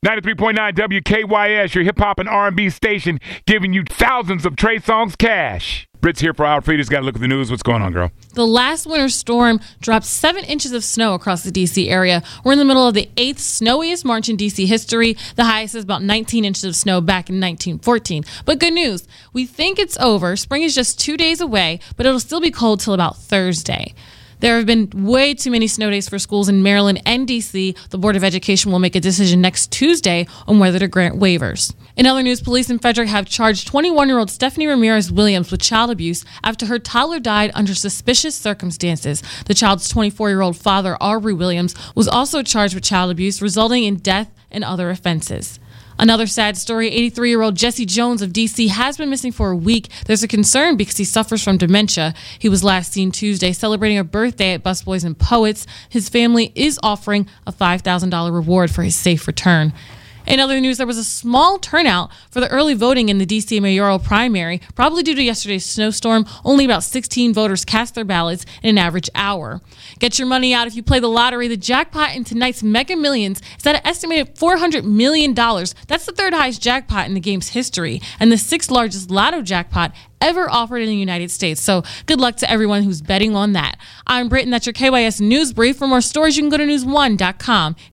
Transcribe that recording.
93.9 WKYS, your hip-hop and R&B station, giving you thousands of Trey Songz cash. Britt's here for Alfreda's Got to Look at the News. What's going on, girl? The last winter storm dropped 7 inches of snow across the D.C. area. We're in the middle of the 8th snowiest March in D.C. history. The highest is about 19 inches of snow back in 1914. But good news, we think it's over. Spring is just 2 days away, but it'll still be cold till about Thursday. There have been way too many snow days for schools in Maryland and D.C. The Board of Education will make a decision next Tuesday on whether to grant waivers. In other news, police in Frederick have charged 21-year-old Stephanie Ramirez Williams with child abuse after her toddler died under suspicious circumstances. The child's 24-year-old father, Aubrey Williams, was also charged with child abuse, resulting in death and other offenses. Another sad story, 83-year-old Jesse Jones of D.C. has been missing for a week. There's a concern because he suffers from dementia. He was last seen Tuesday celebrating a birthday at Busboys and Poets. His family is offering a $5,000 reward for his safe return. In other news, there was a small turnout for the early voting in the D.C. mayoral primary. Probably due to yesterday's snowstorm, only about 16 voters cast their ballots in an average hour. Get your money out if you play the lottery. The jackpot in tonight's Mega Millions is at an estimated $400 million. That's the third highest jackpot in the game's history and the 6th largest lotto jackpot ever offered in the United States. So good luck to everyone who's betting on that. I'm Britt, and that's your KYS News Brief. For more stories, you can go to news1.com.